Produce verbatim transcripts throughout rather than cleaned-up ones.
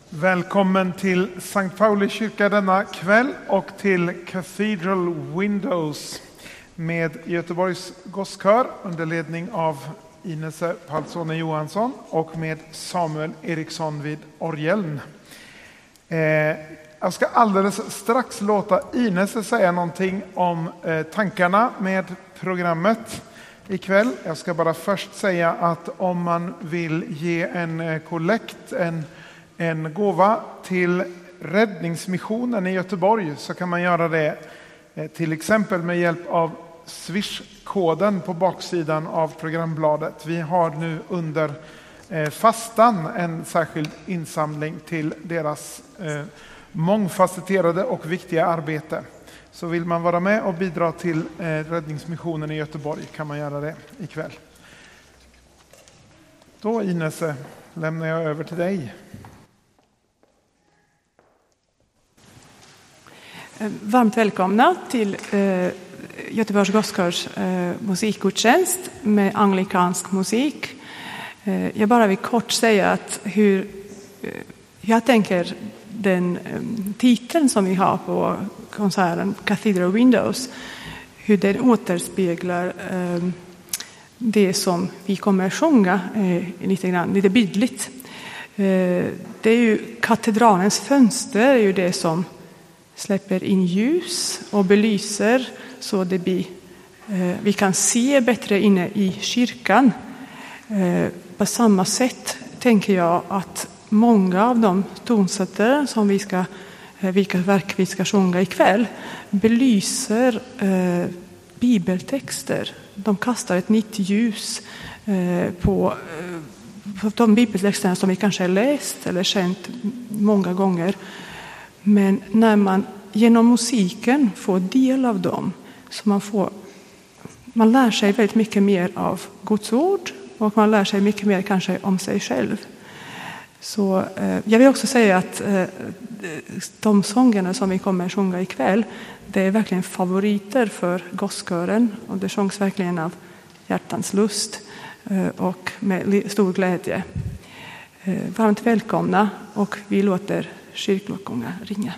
Välkommen till Sankt Pauli kyrka denna kväll och till Cathedral Windows med Göteborgs Gosskör under ledning av Inese Palsone Johansson och med Samuel Eriksson vid orgeln. Eh, jag ska alldeles strax låta Inese säga någonting om eh, tankarna med programmet ikväll. Jag ska bara först säga att om man vill ge en eh, kollekt, en En gåva till Räddningsmissionen i Göteborg så kan man göra det till exempel med hjälp av Swish-koden på baksidan av programbladet. Vi har nu under fastan en särskild insamling till deras mångfacetterade och viktiga arbete. Så vill man vara med och bidra till Räddningsmissionen i Göteborg kan man göra det ikväll. Då Inese lämnar jag över till dig. Varmt välkomna till eh, Göteborgs Gosskörs eh, musikgudstjänst med anglikansk musik. Eh, jag bara vill kort säga att hur eh, jag tänker den eh, titeln som vi har på konserten Cathedral Windows, hur den återspeglar eh, det som vi kommer att sjunga eh, lite grann, lite bildligt. Eh, det är ju katedralens fönster är ju det som släpper in ljus och belyser så det blir, eh, vi kan se bättre inne i kyrkan. Eh, på samma sätt tänker jag att många av de tonsätter som vi ska, eh, vilka verk vi ska sjunga ikväll belyser eh, bibeltexter. De kastar ett nytt ljus eh, på, eh, på de bibeltexterna som vi kanske har läst eller känt många gånger. Men när man genom musiken får del av dem så man får man lär sig väldigt mycket mer av Guds ord och man lär sig mycket mer kanske om sig själv. Så eh, jag vill också säga att eh, de sångerna som vi kommer att sjunga ikväll, det är verkligen favoriter för gosskören och det sjungs verkligen av hjärtans lust eh, och med stor glädje. Eh, varmt välkomna och vi låter kyrkklockorna ringa.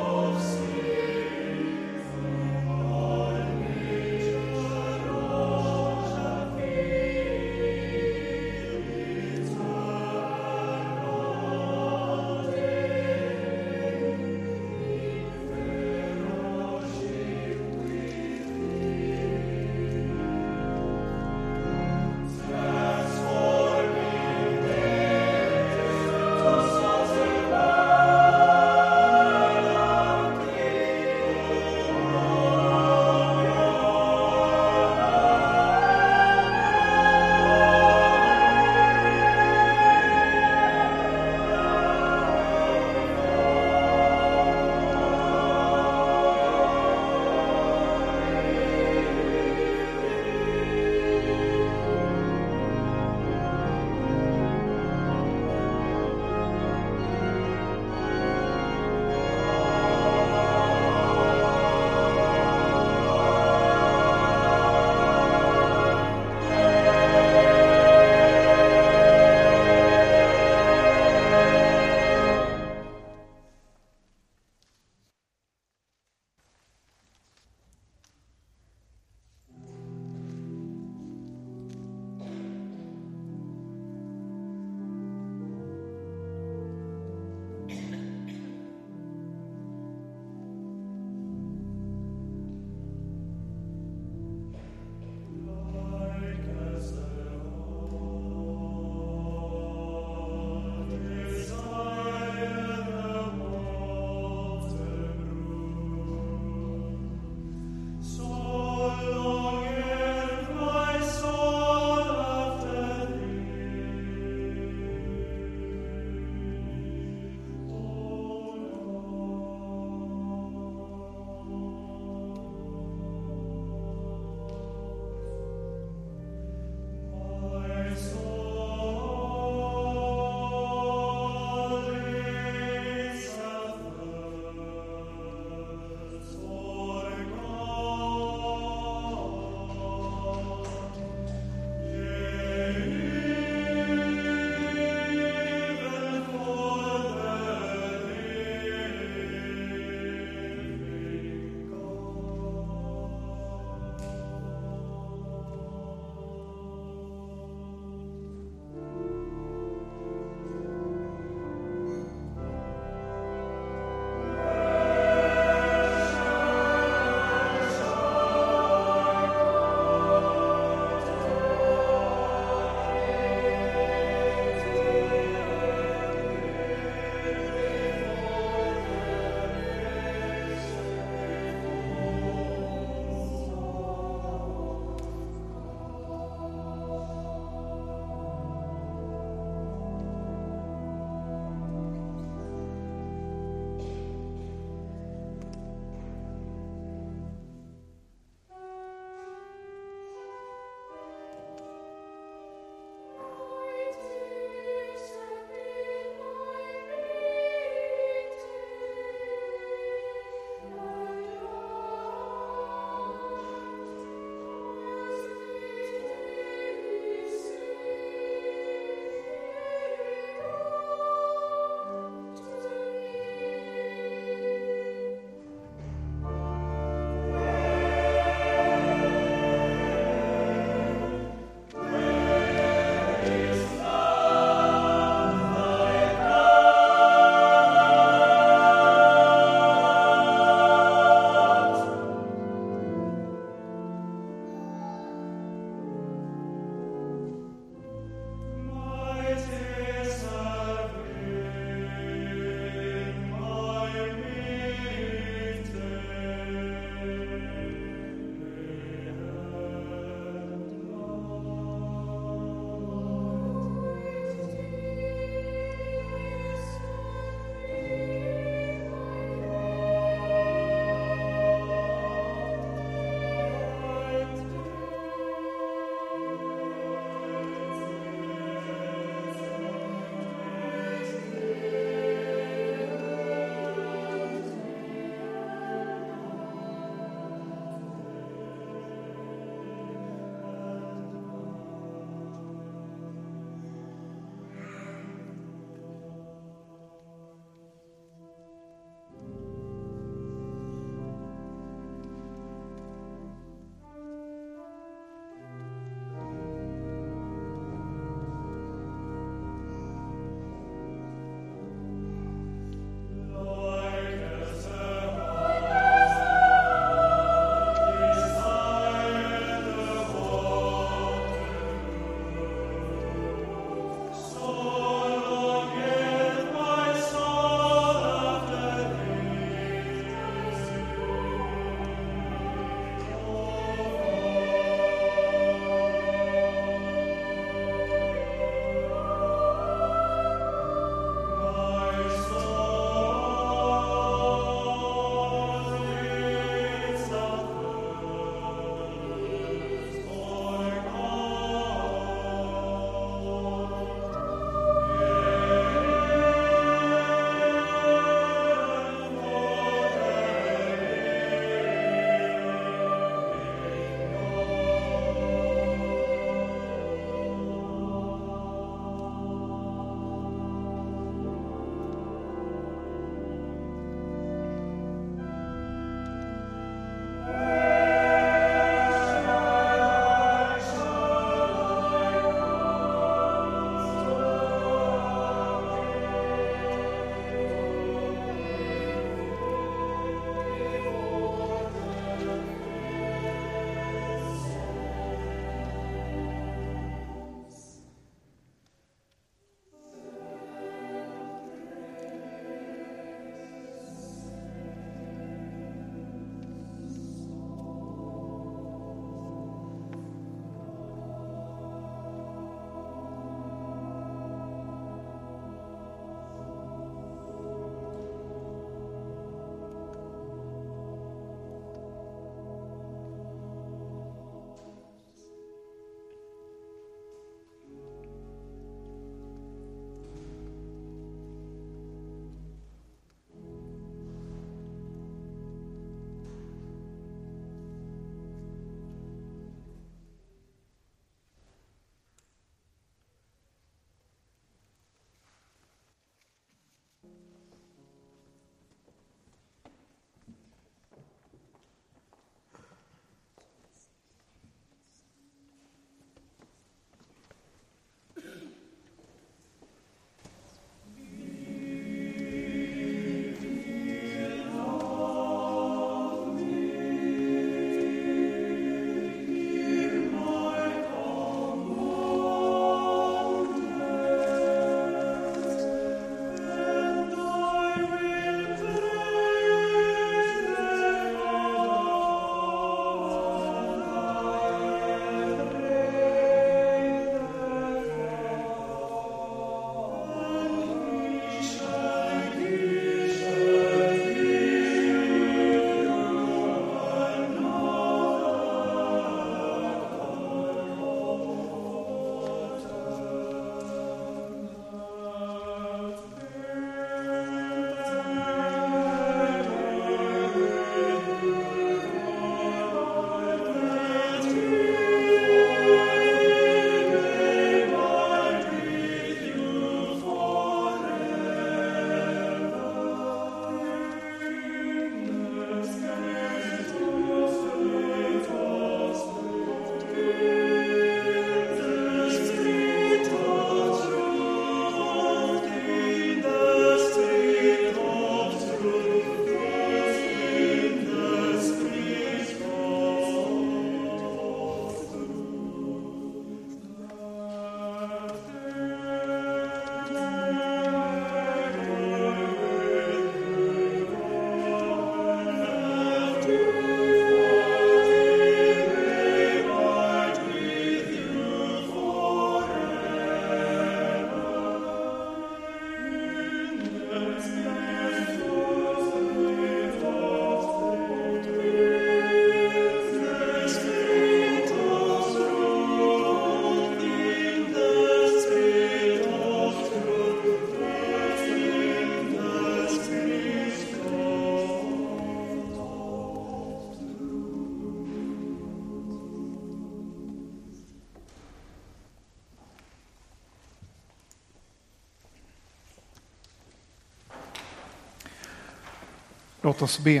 Låt oss be.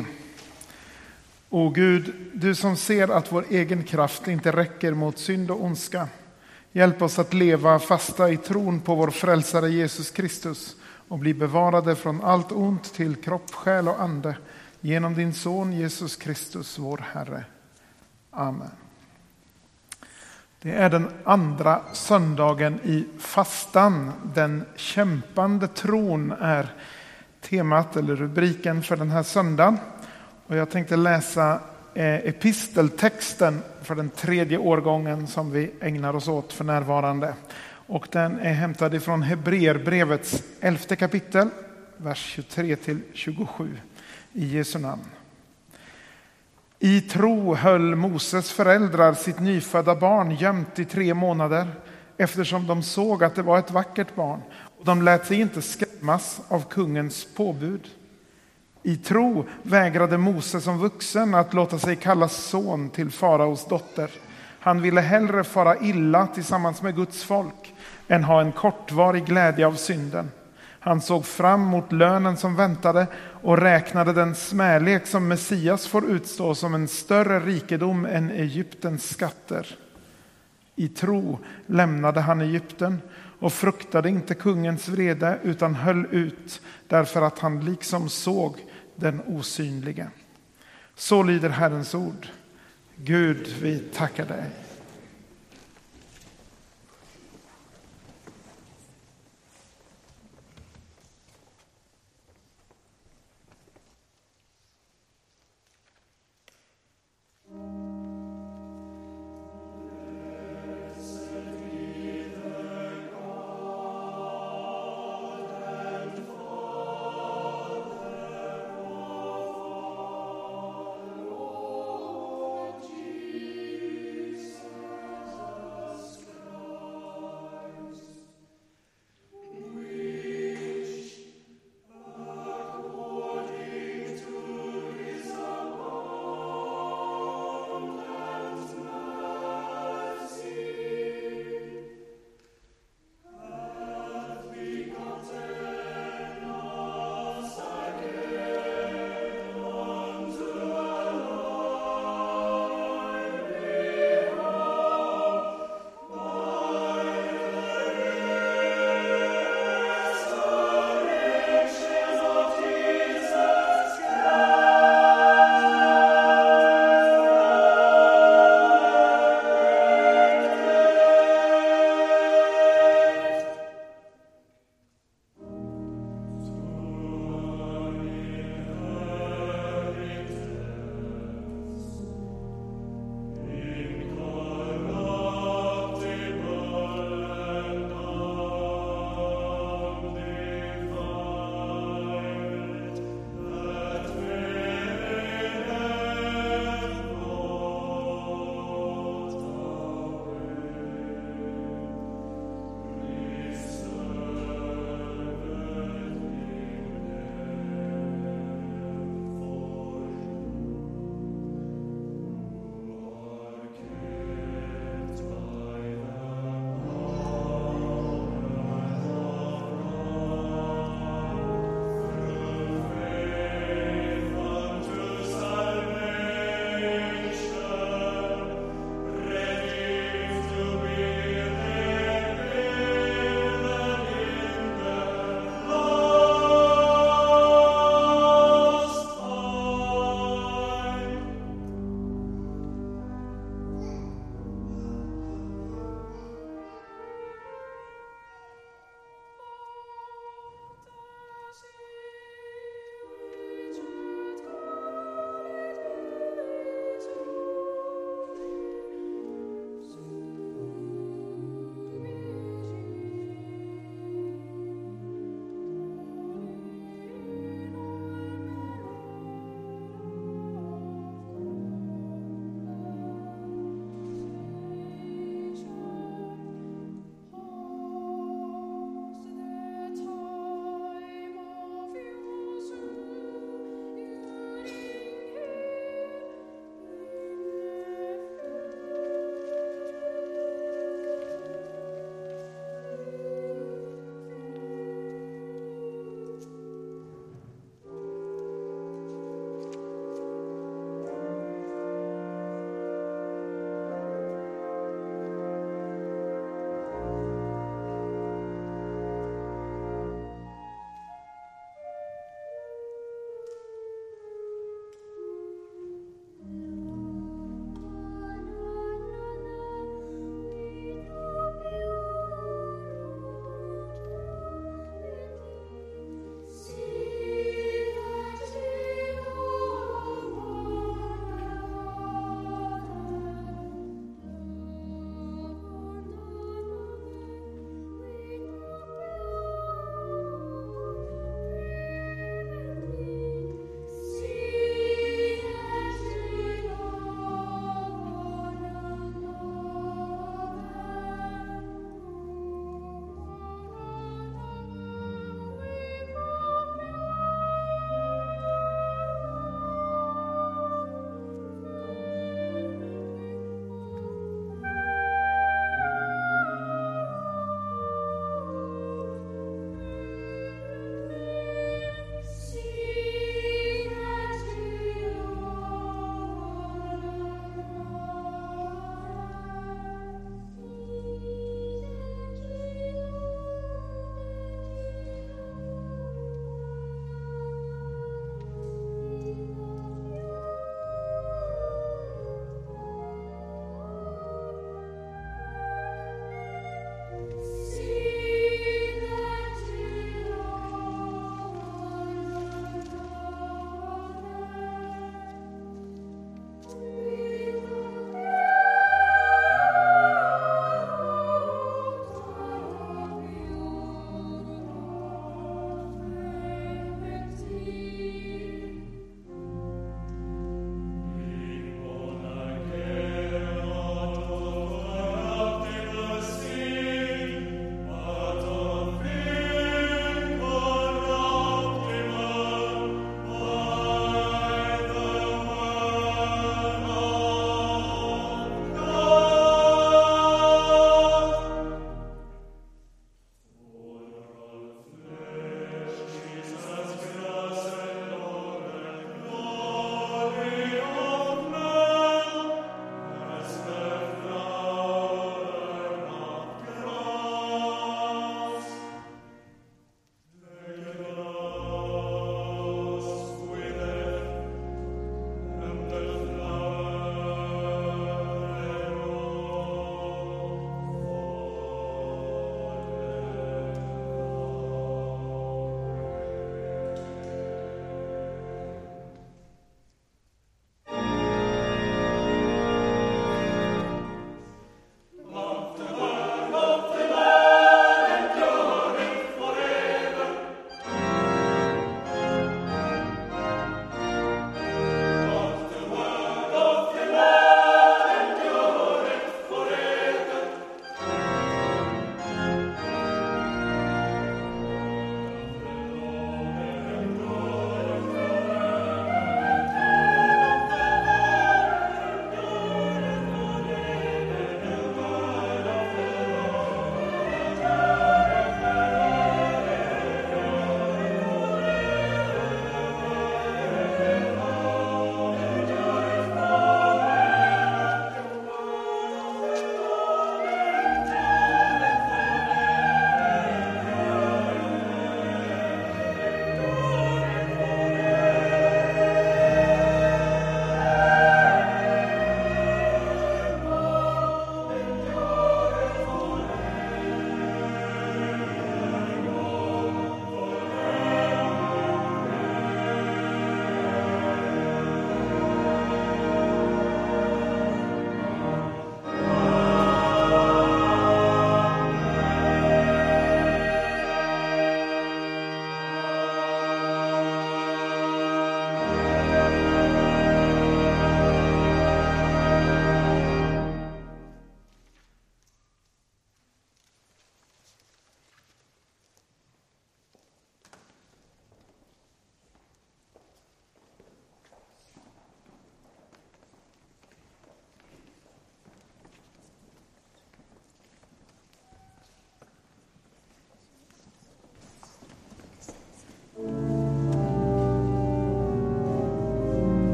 O Gud, du som ser att vår egen kraft inte räcker mot synd och ondska. Hjälp oss att leva fasta i tron på vår frälsare Jesus Kristus och bli bevarade från allt ont till kropp, själ och ande genom din son Jesus Kristus, vår Herre. Amen. Det är den andra söndagen i fastan. Den kämpande tron är temat eller rubriken för den här söndagen. Och jag tänkte läsa episteltexten för den tredje årgången som vi ägnar oss åt för närvarande. Och den är hämtad ifrån Hebreerbrevets elfte kapitel, vers tjugotre till tjugosju i Jesu namn. I tro höll Moses föräldrar sitt nyfödda barn gömt i tre månader eftersom de såg att det var ett vackert barn och de lät sig inte skrämmas av kungens påbud. I tro vägrade Moses som vuxen att låta sig kallas son till faraos dotter. Han ville hellre fara illa tillsammans med Guds folk än ha en kortvarig glädje av synden. Han såg fram mot lönen som väntade och räknade den smälek som Messias får utstå som en större rikedom än Egyptens skatter. I tro lämnade han Egypten och fruktade inte kungens vrede utan höll ut därför att han liksom såg den osynlige. Så lyder Herrens ord. Gud, vi tackar dig. Jesus.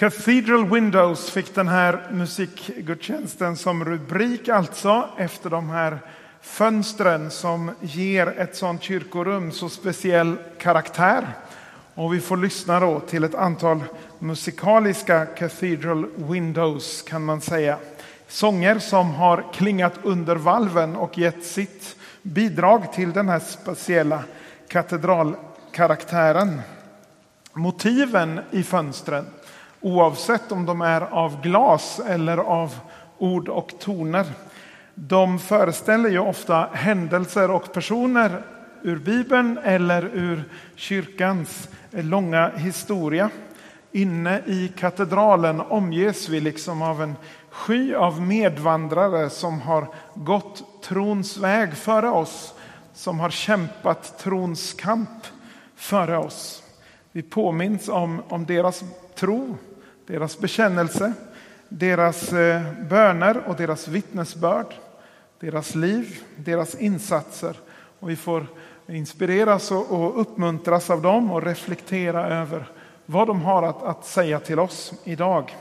Cathedral Windows fick den här musikgudstjänsten som rubrik, alltså efter de här fönstren som ger ett sånt kyrkorum så speciell karaktär. Och vi får lyssna då till ett antal musikaliska Cathedral Windows, kan man säga. Sånger som har klingat under valven och gett sitt bidrag till den här speciella katedralkaraktären. Motiven i fönstren, oavsett om de är av glas eller av ord och toner, de föreställer ju ofta händelser och personer ur Bibeln eller ur kyrkans långa historia. Inne i katedralen omges vi liksom av en sky av medvandrare som har gått trons väg före oss, som har kämpat trons kamp före oss. Vi påminns om, om deras tro, deras bekännelse, deras eh, böner och deras vittnesbörd, deras liv, deras insatser. Och vi får inspireras och, och uppmuntras av dem och reflektera över vad de har att, att säga till oss idag.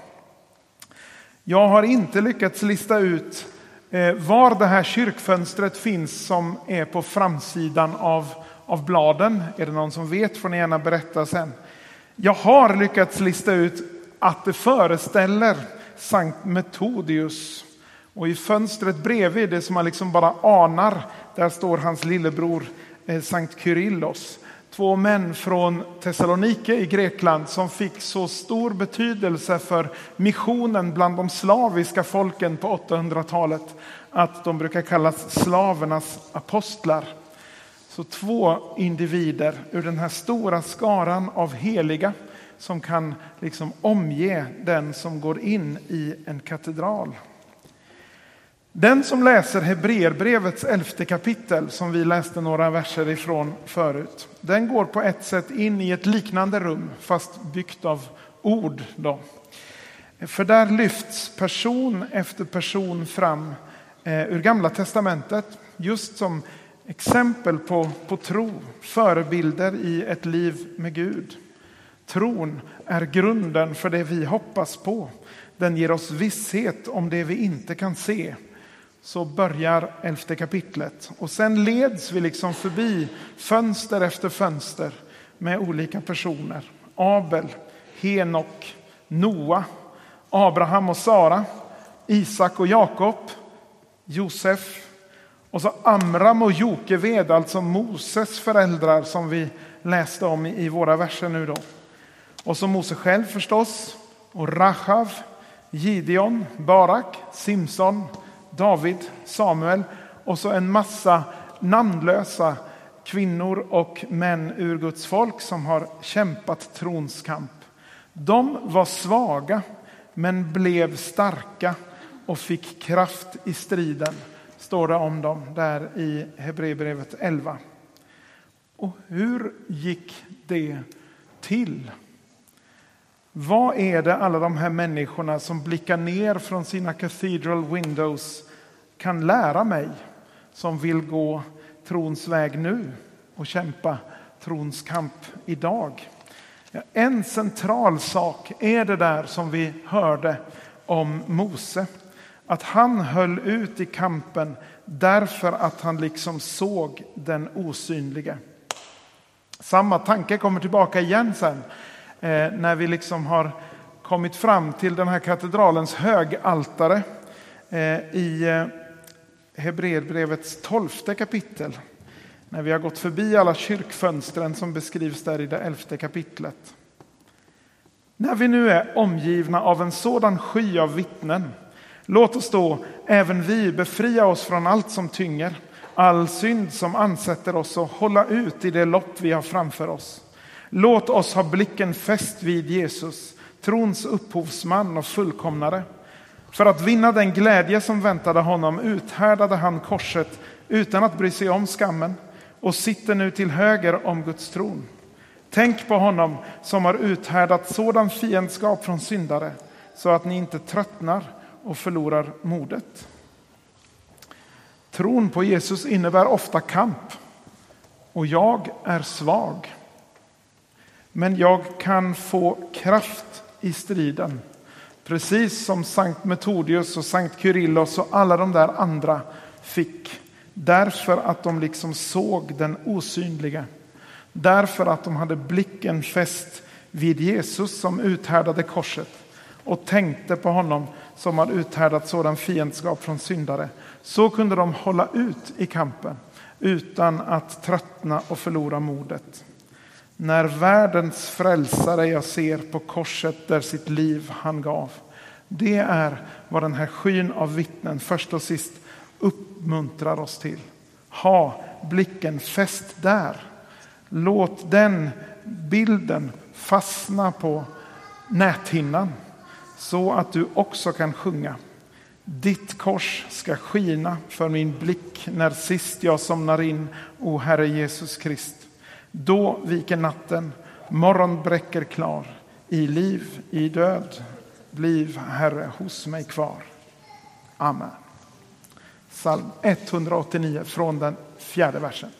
Jag har inte lyckats lista ut eh, var det här kyrkfönstret finns som är på framsidan av, av bladen. Är det någon som vet får ni gärna berätta sen. Jag har lyckats lista ut att det föreställer Sankt Metodius. Och i fönstret bredvid, det som man liksom bara anar, där står hans lillebror eh, Sankt Kyrillos. Två män från Thessalonike i Grekland som fick så stor betydelse för missionen bland de slaviska folken på åttahundratalet att de brukar kallas slavernas apostlar. Så två individer ur den här stora skaran av heliga som kan liksom omge den som går in i en katedral. Den som läser Hebreerbrevets elfte kapitel, som vi läste några verser ifrån förut, den går på ett sätt in i ett liknande rum, fast byggt av ord då. För där lyfts person efter person fram eh, ur Gamla testamentet, just som exempel på, på tro, förebilder i ett liv med Gud. Tron är grunden för det vi hoppas på. Den ger oss visshet om det vi inte kan se. Så börjar elfte kapitlet. Och sen leds vi liksom förbi fönster efter fönster med olika personer. Abel, Henok, Noa, Abraham och Sara, Isak och Jakob, Josef. Och så Amram och Jokeved, alltså Moses föräldrar som vi läste om i våra verser nu då. Och så Mose själv förstås, och Rachav, Gideon, Barak, Simson, David, Samuel och så en massa namnlösa kvinnor och män ur Guds folk som har kämpat trons kamp. De var svaga men blev starka och fick kraft i striden, står det om dem där i Hebreerbrevet elva. Och hur gick det till? Vad är det alla de här människorna som blickar ner från sina cathedral windows kan lära mig, som vill gå trons väg nu och kämpa trons kamp idag? Ja, en central sak är det där som vi hörde om Mose. Att han höll ut i kampen därför att han liksom såg den osynlige. Samma tanke kommer tillbaka igen sen. Eh, när vi liksom har kommit fram till den här katedralens högaltare eh, i eh, Hebreerbrevets tolfte kapitel. När vi har gått förbi alla kyrkfönstren som beskrivs där i det elfte kapitlet. När vi nu är omgivna av en sådan sky av vittnen, låt oss då även vi befria oss från allt som tynger, all synd som ansätter oss, och hålla ut i det lopp vi har framför oss. Låt oss ha blicken fäst vid Jesus, trons upphovsman och fullkomnare. För att vinna den glädje som väntade honom uthärdade han korset utan att bry sig om skammen och sitter nu till höger om Guds tron. Tänk på honom som har uthärdat sådan fiendskap från syndare så att ni inte tröttnar och förlorar modet. Tron på Jesus innebär ofta kamp, och jag är svag. Men jag kan få kraft i striden. Precis som Sankt Metodius och Sankt Kyrillos och alla de där andra fick. Därför att de liksom såg den osynliga. Därför att de hade blicken fäst vid Jesus som uthärdade korset. Och tänkte på honom som hade uthärdat sådan fiendskap från syndare. Så kunde de hålla ut i kampen utan att tröttna och förlora modet. När världens frälsare jag ser på korset där sitt liv han gav. Det är vad den här skyn av vittnen först och sist uppmuntrar oss till. Ha blicken fäst där. Låt den bilden fastna på näthinnan så att du också kan sjunga. Ditt kors ska skina för min blick när sist jag somnar in, o Herre Jesus Krist. Då viker natten, morgon bräcker klar. I liv, i död, bliv Herre hos mig kvar. Amen. Psalm etthundraåttionio från den fjärde versen.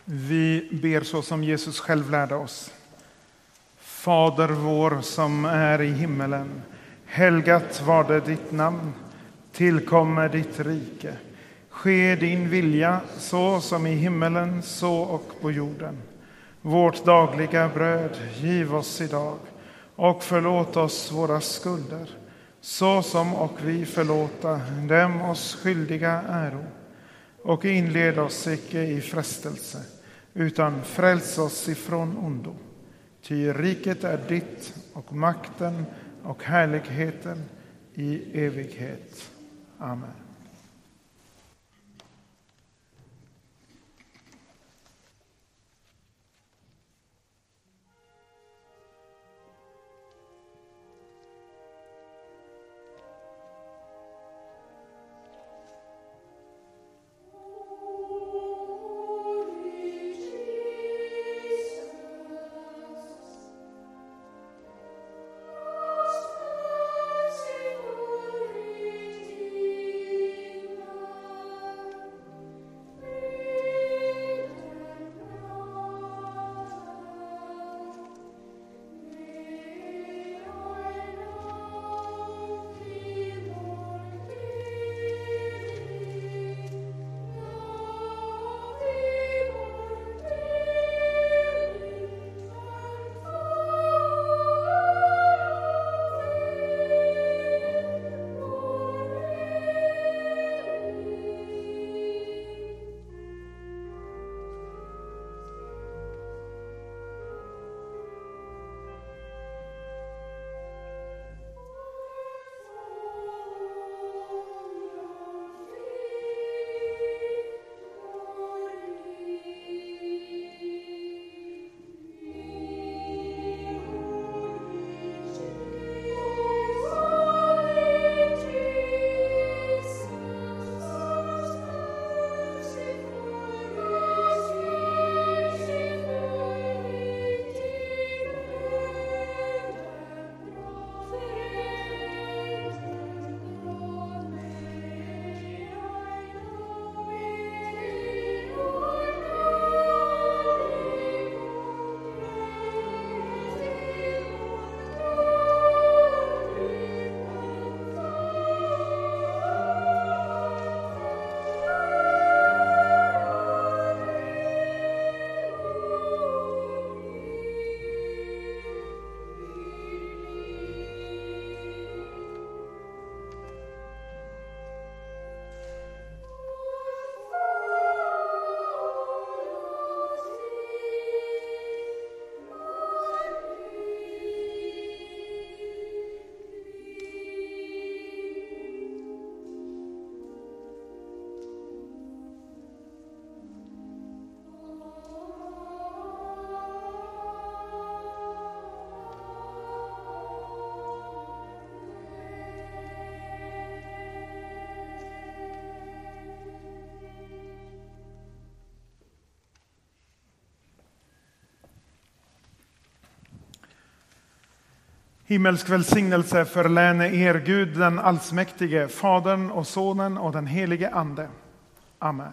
Vi ber så som Jesus själv lärde oss. Fader vår som är i himmelen, helgat var det ditt namn, tillkommer ditt rike. Ske din vilja så som i himmelen så och på jorden. Vårt dagliga bröd giv oss idag och förlåt oss våra skulder så som och vi förlåta dem oss skyldiga äro. Och inled oss icke i frestelse utan fräls oss ifrån ondo. Ty riket är ditt och makten och härligheten i evighet. Amen. Himmelsk välsignelse förläne er Gud den allsmäktige, Fadern och Sonen och den helige Ande. Amen.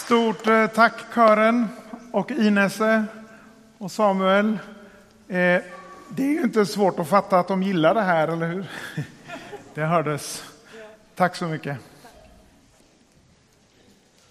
Stort eh, tack kören och Inese och Samuel. Eh, det är ju inte svårt att fatta att de gillar det här, eller hur? Det hördes. Tack så mycket.